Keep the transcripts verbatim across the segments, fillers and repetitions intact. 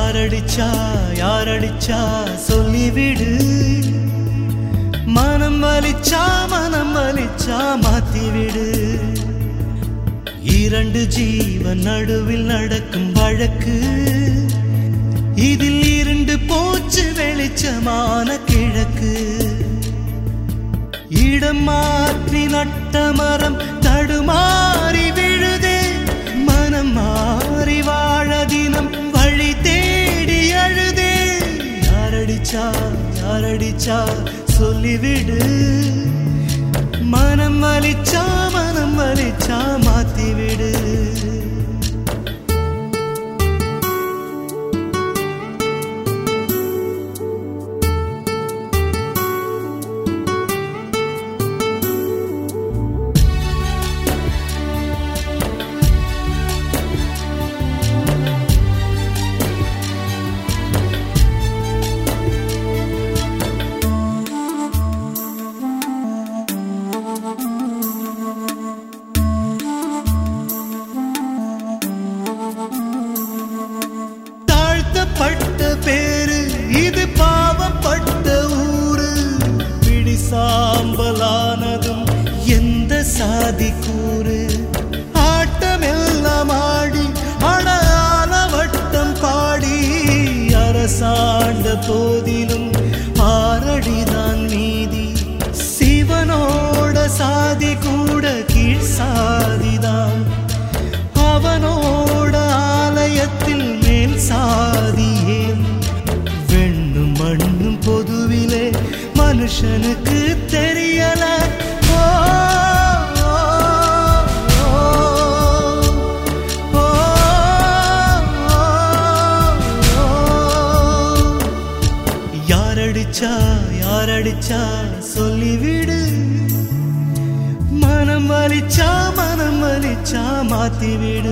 யாரடிச்சா யாரடிச்சா சொல்லிவிடு. மனம் வலிச்சா மனம் வலிச்சா மாத்திவிடு. இரண்டு ஜீவன் நடுவில் நடக்கும் வழக்கு, இதில் இரண்டு போச்சு வெளிச்சமான கிழக்கு. இடம் மாற்றி நட்ட மரம் தடுமாறி விழுதே, மனம் மாறி வாழ தினம் வழி தேடி அழுதே. யாரடிச்சா யாரடிச்சா சொல்லிவிடு. மனம் வலிச்சா மனம் வலிச்சா மாத்திவிடு. பட்ட பேரு இது பாவப்பட்ட ஊரு. பிடி சாம்பலானதும் எந்த சாதி கூறு. ஆட்டம் எல்லாம் ஆடி அடையாள வட்டம் பாடி அரசாண்ட போதிலும் ஆரடிதான் நீதி. சிவனோட சாதி கூட கீழ் சாதிதான். அவனோட ஆலயத்தில் மேல் சாதியேன். வெண்ணும் மண்ணும் பொதுவிலே மனுஷனுக்கு தெரியல. ஓ, ஓ, ஓ, ஓ. யாரடிச்சா யாரடிச்சா சொல்லிவிடு. மனம் வலிச்சா மனம் வலிச்சா மாத்திவிடு.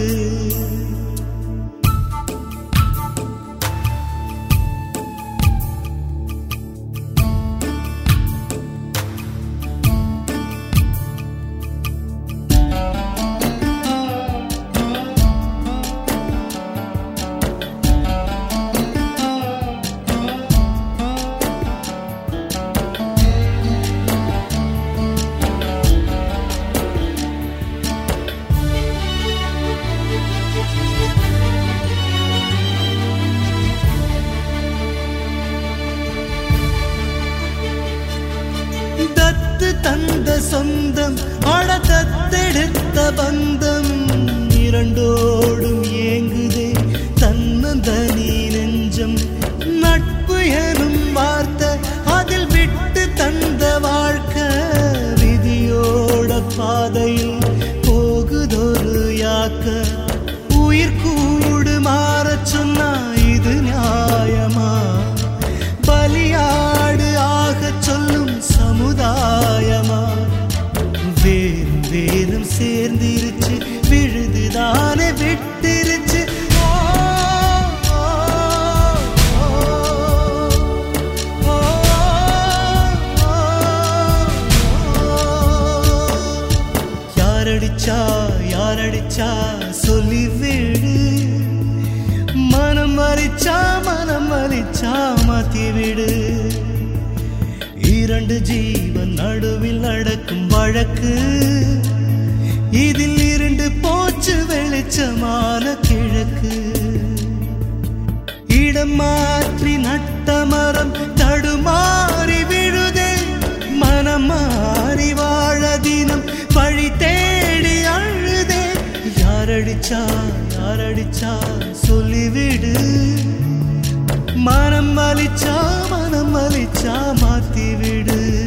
தத்து தந்த சொந்தம் அட தத்தெடுத்த பந்தம் இரண்டோடும் ஏங்குதே தன்னந்தனி நெஞ்சம். நட்பு எனும் வார்த்தை அதில் விட்டு தந்த வாழ்க்கை. விதியோட பாதையில் போகுதொரு யாக்க. உயிர் கூடு மாறச் சொன்னா இது நியாயமா? பலியாடு ஆகச் சொல்லும் சமுதாயமா? வேறும் வேறும் சேர்ந்திருச்சு விழுதுதானே விட்டிருச்சு. யாரடிச்சா யாரடிச்சா சொல்லிவிடு. மனம் வலிச்சா மனம் வலிச்சா மாத்திவிடு. இரண்டு ஜீவன் நடுவில் நடக்கும் வழக்கு, இதில் இரண்டு போச்சு வெளிச்சமான கிழக்கு. இடம் மாற்றி நட்ட மரம் தடுமாறி விழுதே, மனம் மாறி வாழ தினம் வழி தேடி அழுதே. யாரடிச்சா யாரடிச்சா சொல்லிவிடு. மனம் வலிச்சா மனம் வலிச்சா மாத்திவிடு.